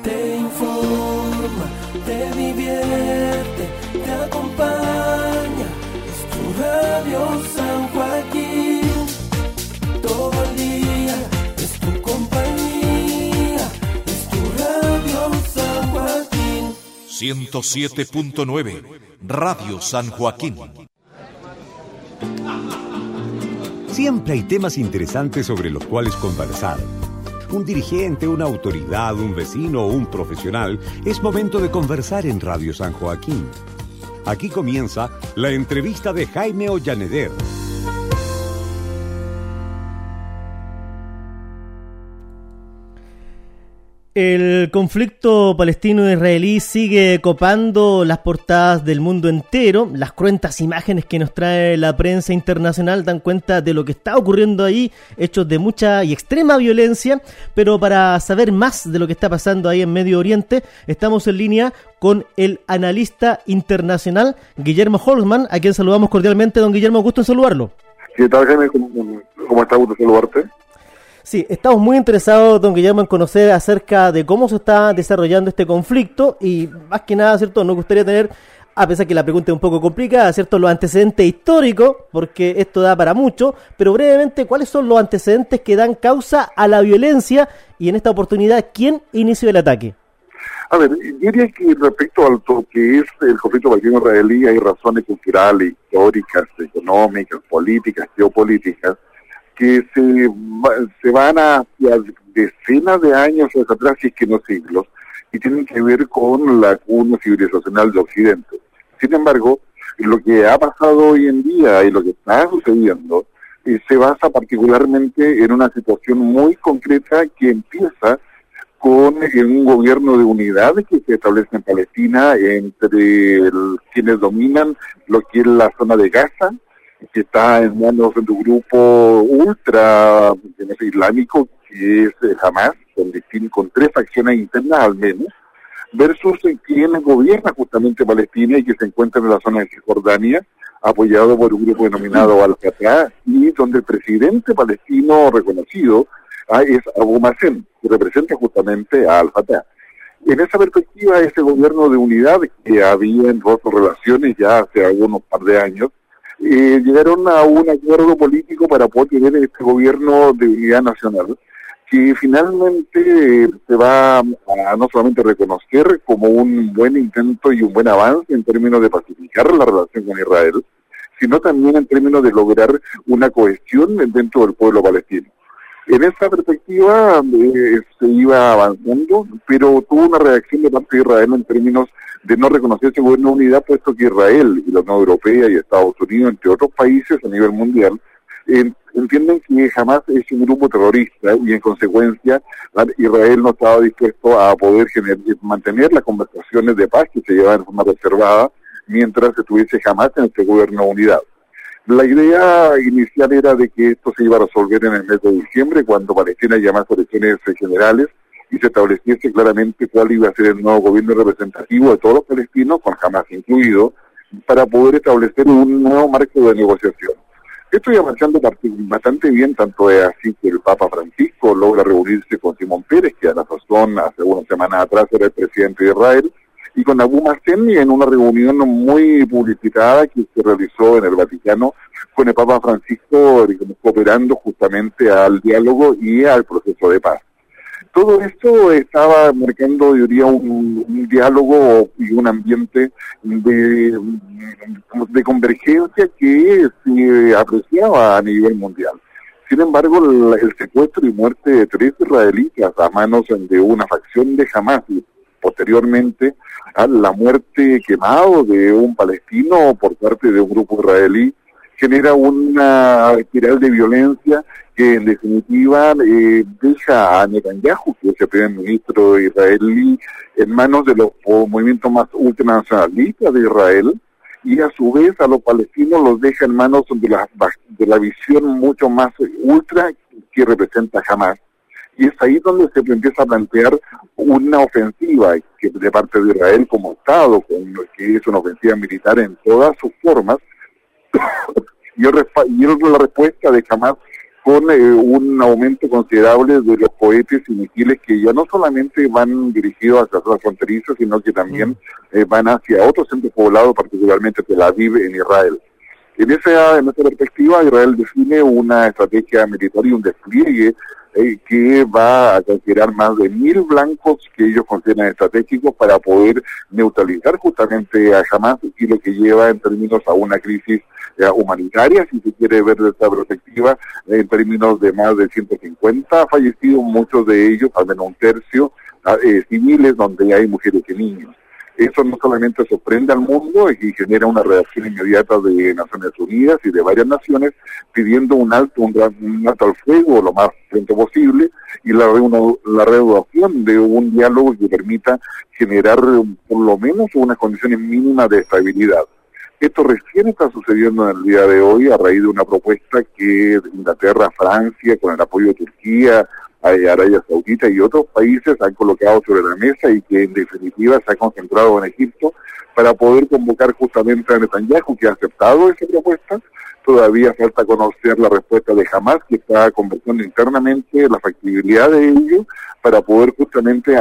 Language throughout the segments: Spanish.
Te informa, te divierte, te acompaña. Es tu radio San Joaquín. Todo el día es tu compañía. Es tu radio San Joaquín. 107.9 Radio San Joaquín. Siempre hay temas interesantes sobre los cuales conversar. Un dirigente, una autoridad, un vecino o un profesional, es momento de conversar en Radio San Joaquín. Aquí comienza la entrevista de Jaime Ollaneder. El conflicto palestino-israelí sigue copando las portadas del mundo entero. Las cruentas imágenes que nos trae la prensa internacional dan cuenta de lo que está ocurriendo ahí, hechos de mucha y extrema violencia. Pero para saber más de lo que está pasando ahí en Medio Oriente, estamos en línea con el analista internacional Guillermo Holzman, a quien saludamos cordialmente. Don Guillermo, gusto en saludarlo. ¿Qué tal, Jaime? ¿Cómo está? Gusto saludarte. Sí, estamos muy interesados, don Guillermo, en conocer acerca de cómo se está desarrollando este conflicto y más que nada, ¿cierto? Nos gustaría tener, a pesar que la pregunta es un poco complicada, ¿cierto? Los antecedentes históricos, porque esto da para mucho, pero brevemente, ¿cuáles son los antecedentes que dan causa a la violencia y en esta oportunidad, quién inició el ataque? A ver, yo diría que respecto al que es el conflicto palestino-israelí hay razones culturales, históricas, económicas, políticas, geopolíticas, que se van hacia decenas de años hacia atrás, si es que no siglos, y tienen que ver con la cuna civilizacional de Occidente. Sin embargo, lo que ha pasado hoy en día y lo que está sucediendo se basa particularmente en una situación muy concreta que empieza con un gobierno de unidad que se establece en Palestina entre quienes dominan lo que es la zona de Gaza, que está en manos de un grupo ultra islámico que es Hamas, con tres facciones internas al menos, versus quien gobierna justamente Palestina y que se encuentra en la zona de Cisjordania, apoyado por un grupo denominado Al-Fatah, y donde el presidente palestino reconocido es Abu Mazen, que representa justamente a Al-Fatah. En esa perspectiva, ese gobierno de unidad que había en roto relaciones ya hace algunos par de años, llegaron a un acuerdo político para poder tener este gobierno de unidad nacional, que finalmente se va a no solamente reconocer como un buen intento y un buen avance en términos de pacificar la relación con Israel, sino también en términos de lograr una cohesión dentro del pueblo palestino. En esa perspectiva se iba avanzando, pero tuvo una reacción de parte de Israel en términos de no reconocer ese gobierno de unidad, puesto que Israel y la Unión Europea y Estados Unidos, entre otros países a nivel mundial, entienden que Hamas es un grupo terrorista y en consecuencia Israel no estaba dispuesto a poder mantener las conversaciones de paz que se llevaban de forma reservada mientras estuviese Hamas en este gobierno de unidad. La idea inicial era de que esto se iba a resolver en el mes de diciembre, cuando Palestina llamase elecciones generales y se estableciese claramente cuál iba a ser el nuevo gobierno representativo de todos los palestinos, con Hamas incluido, para poder establecer un nuevo marco de negociación. Esto iba marchando bastante bien, tanto es así que el Papa Francisco logra reunirse con Simón Pérez, que a la sazón hace unas semanas atrás era el presidente de Israel, y con Abu Mazen en una reunión muy publicitada que se realizó en el Vaticano con el Papa Francisco, cooperando justamente al diálogo y al proceso de paz. Todo esto estaba marcando, yo diría, un diálogo y un ambiente de convergencia que se apreciaba a nivel mundial. Sin embargo, el secuestro y muerte de 3 israelitas a manos de una facción de Hamas y posteriormente a la muerte quemado de un palestino por parte de un grupo israelí genera una espiral de violencia que en definitiva deja a Netanyahu, que es el primer ministro israelí, en manos de los movimientos más ultranacionalistas de Israel, y a su vez a los palestinos los deja en manos de la visión mucho más ultra que representa Hamas. Y es ahí donde se empieza a plantear una ofensiva que de parte de Israel como Estado, que es una ofensiva militar en todas sus formas, y la respuesta de Hamas con un aumento considerable de los cohetes y misiles que ya no solamente van dirigidos hacia zonas fronterizas, sino que también van hacia otros centros poblados, particularmente Tel Aviv en Israel. En esa perspectiva, Israel define una estrategia militar y un despliegue que va a considerar más de 1.000 blancos que ellos consideran estratégicos para poder neutralizar justamente a Hamas, y lo que lleva en términos a una crisis humanitaria, si se quiere ver de esta perspectiva, en términos de más de 150 fallecidos, muchos de ellos, al menos un tercio, civiles, donde hay mujeres y niños. Eso no solamente sorprende al mundo y genera una reacción inmediata de Naciones Unidas y de varias naciones pidiendo un alto al fuego lo más pronto posible, y la reanudación de un diálogo que permita generar por lo menos unas condiciones mínimas de estabilidad. Esto recién está sucediendo en el día de hoy a raíz de una propuesta que Inglaterra, Francia, con el apoyo de Turquía, Arabia Saudita y otros países han colocado sobre la mesa, y que en definitiva se ha concentrado en Egipto para poder convocar justamente a Netanyahu, que ha aceptado esa propuesta. Todavía falta conocer la respuesta de Hamas, que está conversando internamente la factibilidad de ello para poder justamente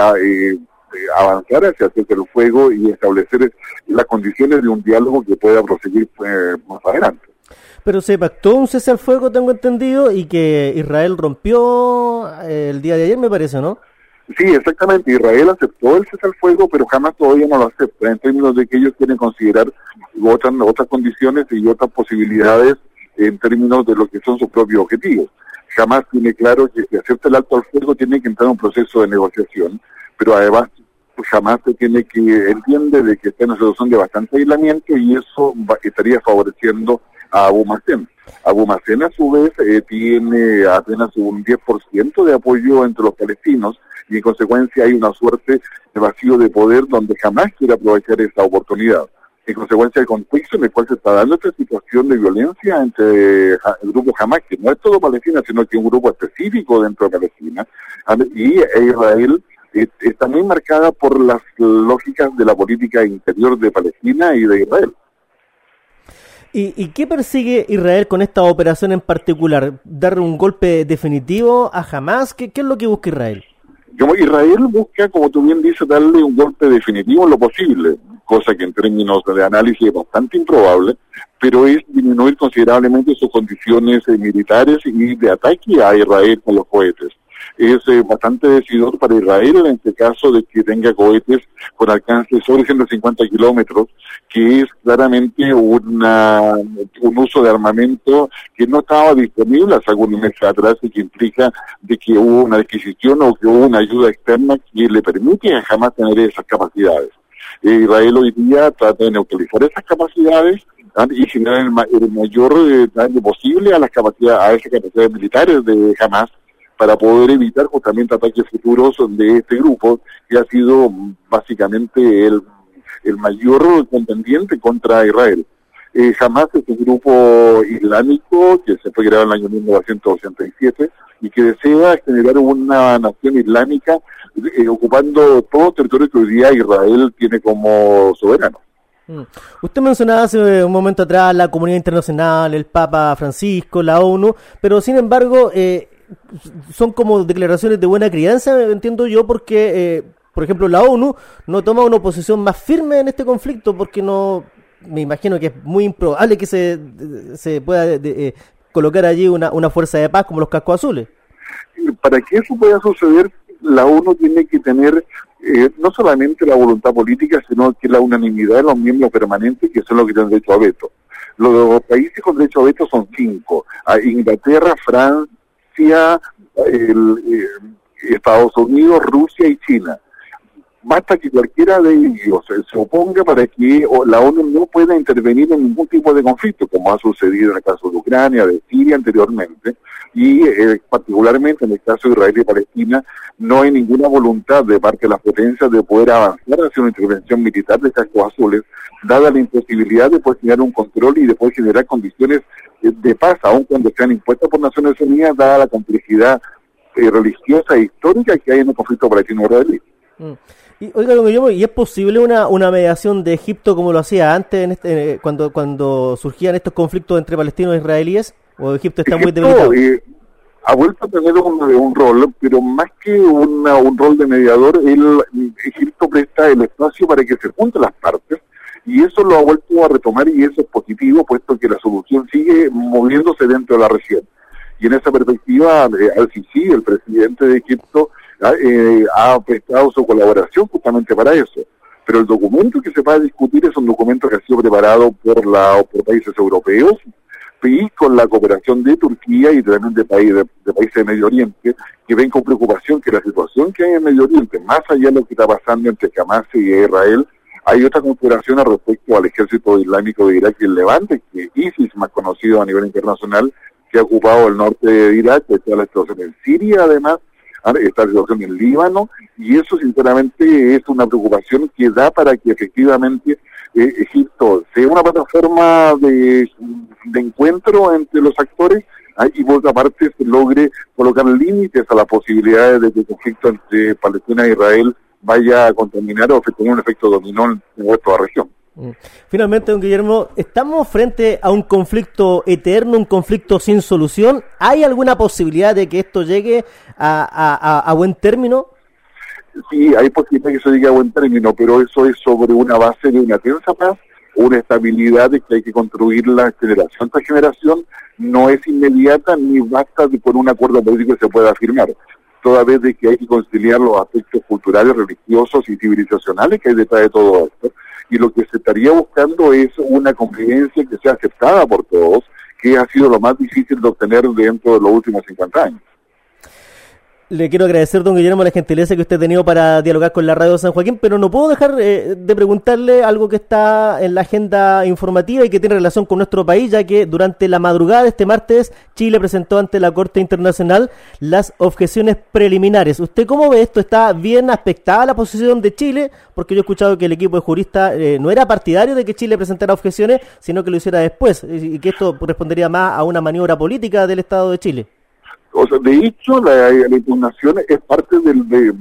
avanzar hacia el fuego y establecer las condiciones de un diálogo que pueda proseguir más adelante. Pero se pactó un cese al fuego, tengo entendido, y que Israel rompió el día de ayer, me parece, ¿no? Sí, exactamente. Israel aceptó el cese al fuego, pero Hamas todavía no lo acepta, en términos de que ellos quieren considerar otras condiciones y otras posibilidades en términos de lo que son sus propios objetivos. Hamas tiene claro que si acepta el alto al fuego tiene que entrar en un proceso de negociación, pero además Hamas entiende de que está en una situación de bastante aislamiento, y eso estaría favoreciendo a Abu Mazen. Abu Mazen, a su vez, tiene apenas un 10% de apoyo entre los palestinos, y en consecuencia hay una suerte de vacío de poder donde jamás quiere aprovechar esa oportunidad. En consecuencia del contexto en el cual se está dando esta situación de violencia entre el grupo Hamas, que no es todo Palestina, sino que es un grupo específico dentro de Palestina, y Israel está muy marcada por las lógicas de la política interior de Palestina y de Israel. ¿Y qué persigue Israel con esta operación en particular? ¿Dar un golpe definitivo a Hamas? ¿Qué es lo que busca Israel? Israel busca, como tú bien dices, darle un golpe definitivo en lo posible, cosa que en términos de análisis es bastante improbable, pero es disminuir considerablemente sus condiciones militares y de ataque a Israel con los cohetes. Es bastante decidor para Israel en este caso de que tenga cohetes con alcance sobre 150 kilómetros, que es claramente un uso de armamento que no estaba disponible hace algunos meses atrás, y que implica de que hubo una adquisición o que hubo una ayuda externa que le permite jamás tener esas capacidades. Israel hoy día trata de neutralizar esas capacidades y generar el mayor daño posible a esas capacidades militares de Hamas, para poder evitar justamente ataques futuros de este grupo, que ha sido básicamente el mayor contendiente contra Israel. Hamas es un grupo islámico que se fue creado en el año 1987 y que desea generar una nación islámica ocupando todo el territorio que hoy día Israel tiene como soberano. Usted mencionaba hace un momento atrás la comunidad internacional, el Papa Francisco, la ONU, pero sin embargo son como declaraciones de buena crianza, entiendo yo, porque por ejemplo la ONU no toma una posición más firme en este conflicto, porque no, me imagino que es muy improbable que se pueda colocar allí una fuerza de paz como los cascos azules. Para que eso pueda suceder, la ONU tiene que tener no solamente la voluntad política, sino que la unanimidad de los miembros permanentes, que son los que tienen derecho a veto. Los países con derecho a veto son 5: Inglaterra, Francia, Estados Unidos, Rusia y China. Basta que cualquiera de ellos se oponga para que la ONU no pueda intervenir en ningún tipo de conflicto, como ha sucedido en el caso de Ucrania, de Siria anteriormente, y particularmente en el caso de Israel y Palestina, no hay ninguna voluntad de parte de las potencias de poder avanzar hacia una intervención militar de cascos azules, dada la imposibilidad de poder generar un control y de poder generar condiciones de paz, aun cuando sean impuestas por Naciones Unidas, dada la complejidad religiosa e histórica que hay en el conflicto palestino-israelí. Y, oiga, don Guillermo, ¿y es posible una mediación de Egipto como lo hacía antes cuando surgían estos conflictos entre palestinos e israelíes? ¿O Egipto está muy debilitado? ha vuelto a tener un rol, pero más que un rol de mediador, Egipto presta el espacio para que se junten las partes, y eso lo ha vuelto a retomar, y eso es positivo, puesto que la solución sigue moviéndose dentro de la región. Y en esa perspectiva, Al-Sisi, el presidente de Egipto, ha prestado su colaboración justamente para eso. Pero el documento que se va a discutir es un documento que ha sido preparado por países europeos, y con la cooperación de Turquía y también de países de Medio Oriente, que ven con preocupación que la situación que hay en Medio Oriente, más allá de lo que está pasando entre Hamas y Israel, hay otra configuración al respecto al ejército islámico de Irak y el Levante, que ISIS, más conocido a nivel internacional, que ha ocupado el norte de Irak, está la situación en Siria, además, está la situación en Líbano, y eso sinceramente es una preocupación que da para que efectivamente Egipto sea una plataforma de encuentro entre los actores, y por otra parte se logre colocar límites a las posibilidades de que el conflicto entre Palestina e Israel vaya a contaminar o tener un efecto dominó en toda la región. Finalmente, don Guillermo, ¿estamos frente a un conflicto eterno, un conflicto sin solución? ¿Hay alguna posibilidad de que esto llegue a buen término? Sí, hay posibilidad de que eso llegue a buen término, pero eso es sobre una base de una tensa paz, una estabilidad de que hay que construirla generación tras generación, no es inmediata ni basta por un acuerdo político que se pueda firmar, toda vez de que hay que conciliar los aspectos culturales, religiosos y civilizacionales que hay detrás de todo esto, y lo que se estaría buscando es una convivencia que sea aceptada por todos, que ha sido lo más difícil de obtener dentro de los últimos 50 años. Le quiero agradecer, don Guillermo, la gentileza que usted ha tenido para dialogar con la Radio San Joaquín, pero no puedo dejar de preguntarle algo que está en la agenda informativa y que tiene relación con nuestro país, ya que durante la madrugada de este martes Chile presentó ante la Corte Internacional las objeciones preliminares. ¿Usted cómo ve esto? ¿Está bien aspectada la posición de Chile? Porque yo he escuchado que el equipo de juristas no era partidario de que Chile presentara objeciones, sino que lo hiciera después, y que esto respondería más a una maniobra política del Estado de Chile. O sea, de hecho, la impugnación es parte de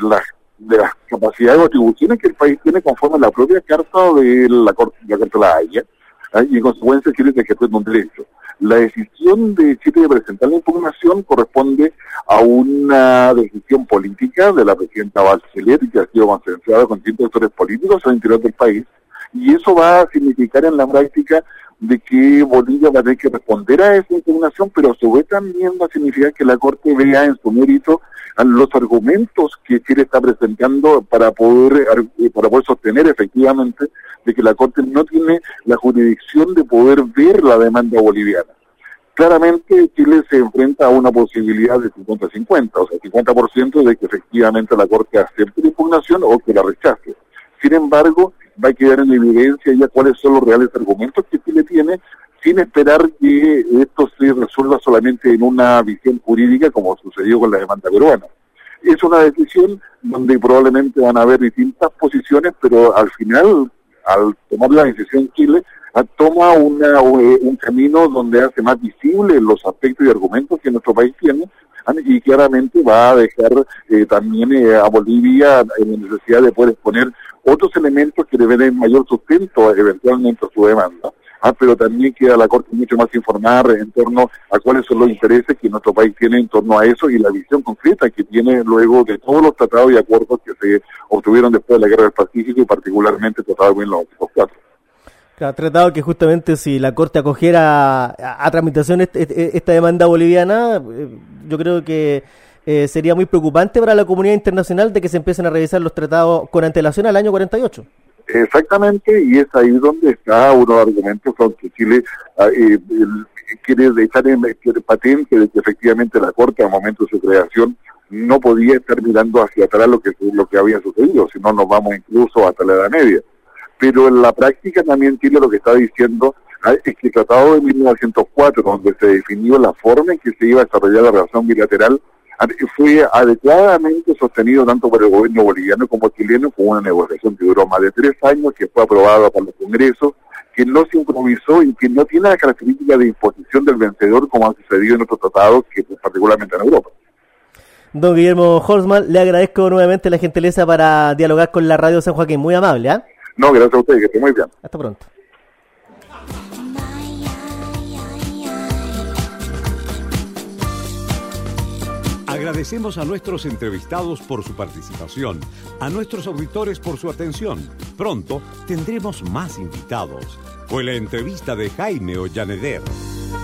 las capacidades o atribuciones que el país tiene conforme a la propia carta de la Corte de la Haya, y en consecuencia Chile se ejerce un derecho. La decisión de Chile de presentar la impugnación corresponde a una decisión política de la presidenta Bachelet, que ha sido consensuada con distintos actores políticos al interior del país, y eso va a significar en la práctica de que Bolivia va a tener que responder a esa impugnación, pero a su vez también va a significar que la Corte vea en su mérito los argumentos que Chile está presentando para poder sostener efectivamente de que la Corte no tiene la jurisdicción de poder ver la demanda boliviana. Claramente Chile se enfrenta a una posibilidad de 50-50, o sea, 50% de que efectivamente la Corte acepte la impugnación o que la rechace. Sin embargo, va a quedar en evidencia ya cuáles son los reales argumentos que Chile tiene, sin esperar que esto se resuelva solamente en una visión jurídica como sucedió con la demanda peruana. Es una decisión donde probablemente van a haber distintas posiciones, pero al final, al tomar la decisión Chile, toma un camino donde hace más visibles los aspectos y argumentos que nuestro país tiene, y claramente va a dejar también a Bolivia en la necesidad de poder exponer otros elementos que le den mayor sustento eventualmente a su demanda, pero también queda la Corte mucho más informada en torno a cuáles son los intereses que nuestro país tiene en torno a eso y la visión concreta que tiene luego de todos los tratados y acuerdos que se obtuvieron después de la Guerra del Pacífico y particularmente el Tratado de 1904. Claro, tratado que justamente si la Corte acogiera a tramitación esta demanda boliviana, yo creo que sería muy preocupante para la comunidad internacional de que se empiecen a revisar los tratados con antelación al año 48. Exactamente, y es ahí donde está uno de los argumentos con que Chile quiere dejar en patente de que efectivamente la Corte al momento de su creación no podía estar mirando hacia atrás lo que había sucedido, si no nos vamos incluso hasta la Edad Media. Pero en la práctica también Chile lo que está diciendo es que el Tratado de 1904, donde se definió la forma en que se iba a desarrollar la relación bilateral, fue adecuadamente sostenido tanto por el gobierno boliviano como chileno, con una negociación que duró más de 3 años, que fue aprobada por los congresos, que no se improvisó y que no tiene la característica de imposición del vencedor como ha sucedido en otros tratados, que particularmente en Europa. Don Guillermo Holzman, le agradezco nuevamente la gentileza para dialogar con la Radio San Joaquín. Muy amable, ¿eh? No, gracias a ustedes, que estén muy bien. Hasta pronto. Agradecemos a nuestros entrevistados por su participación, a nuestros auditores por su atención. Pronto tendremos más invitados. Fue la entrevista de Jaime Ollaneder.